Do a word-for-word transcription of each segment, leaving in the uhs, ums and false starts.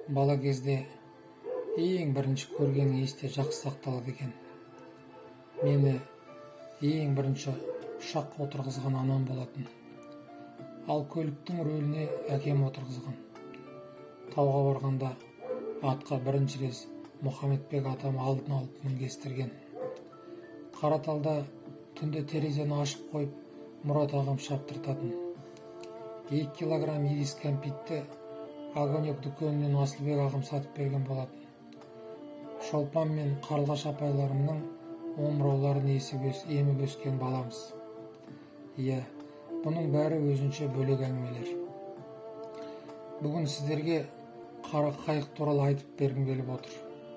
Бала кезде ең бірінші көрген есте жақсы сақталады екен. Мені ең бірінші ұшаққа отырғызған анам болатын. Ал көліктің рөліне әкем отырғызған. Тауға барғанда атқа бірінші рет Мұхамедбек атам алдын алып мінгестірген. Қараталда түнде терезені ашып қойып, Мұрат ағам шаптыртатын. Екі килограмм ирис кәмпитті Огонек дүкенінен Асылбек ағам сатып берген болатын. Шолпан мен Қарлығаш апайларымның омырауларын еміп өскен баламыз. Иә, бұның бәрі өзінше бөлек әңгімелер. Бүгін сіздерге қара қайық туралы айтып бергім келіп отыр.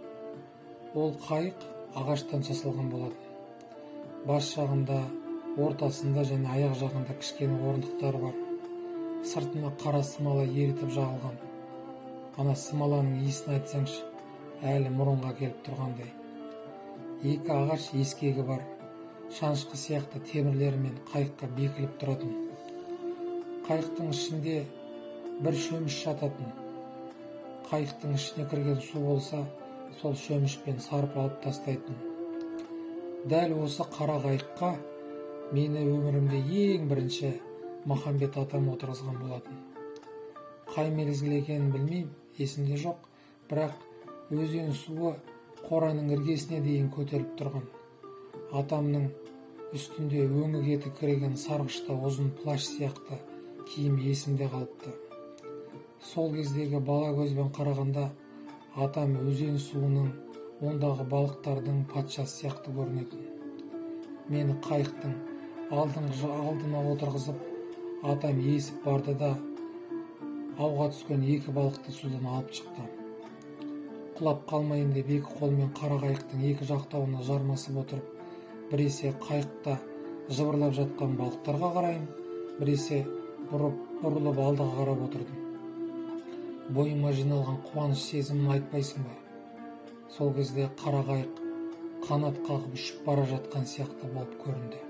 Ол қайық ағаштан жасалған болатын. Бас жағында, ортасында және аяқ жағында кішкене орындықтары бар. Сыртына қара смола ерітіп жағылған. Ана смоланың иісін айтсаңшы, әлі мұрынға келіп тұрғандай. Екі ағаш ескегі бар. Шанышқы сияқты темірлерімен қайыққа бекіліп тұратын. Қайықтың ішінде бір шөміш жататын. Қайықтың ішіне кірген су болса, сол шөмішпен сарып алып тастайтын. Дәл осы қара қайыққа мені өмірімде ең бірінші Махамбет атам отырғызған болатын. Қай мезгіл екенін білмеймін, есімде жоқ, бірақ өзен суы қораның іргесіне дейін көтеріліп тұрған. Атамның үстінде өңі кеті кіреген сарғышта ұзын плащ сияқты киім есімде қалыпты. Сол кездегі бала көзбен қарағанда атам өзен суының, ондағы балықтардың патшасы сияқты көрінетін. Мені қайықтың алдына отырғызып, атам есіп барды да ауға түскен екі балықты судан алып шықты. Құлап қалмайын деп екі қолмен қара қайықтың екі жақтауына жармасып отырып, біресе қайықта жыбырлап жатқан балықтарға қарайын, біресе бұрылып алдыға қарап отырдым. Бойыма жиналған қуаныш сезімін айтпайсың ба? Сол кезде қара қайық қанат қағып ұшып бара жатқан сияқты болып көрінді.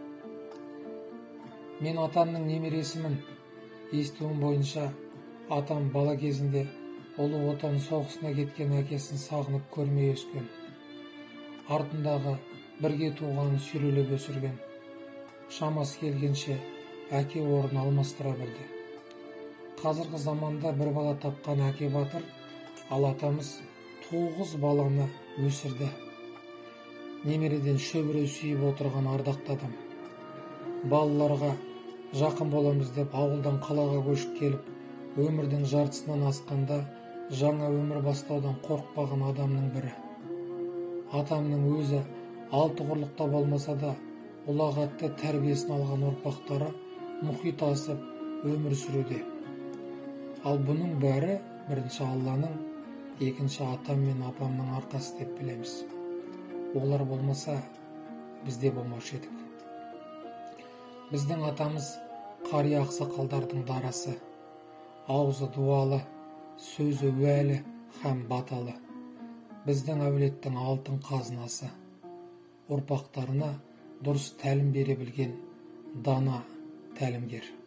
Мен атамның немересімін. Естуім бойынша, атам бала кезінде Ұлы Отан соғысына кеткен әкесін сағынып көрмей өскен. Артындағы бірге туғанын сүйрелеп өсірген. Шамасы келгенше әке орнын алмастыра білді. Қазіргі заманда бір бала тапқан әке батыр, ал атамыз тоғыз баланы өсірді. Немереден шөбіре сүйіп отырған ардақты адам. Балаларға жақын боламыз деп ауылдан қалаға көшіп келіп, өмірдің жартысынан асқанда жаңа өмір бастаудан қорықпаған адамның бірі. Атамның өзі алты құрлықта болмаса да, ұлағатты тәрбиесін алған ұрпақтары мұхит асып өмір сүруде. Ал бұның бәрі бірінші Алланың, екінші атам мен апамның арқасы деп білеміз. Олар болмаса, бізде болмаушы едік. Біздің атамыз қария ақсақалдардың дарасы, аузы дуалы, сөзі уәлі һәм баталы. Біздің әулеттің алтын қазынасы, ұрпақтарына дұрыс тәлім бере білген дана тәлімгер.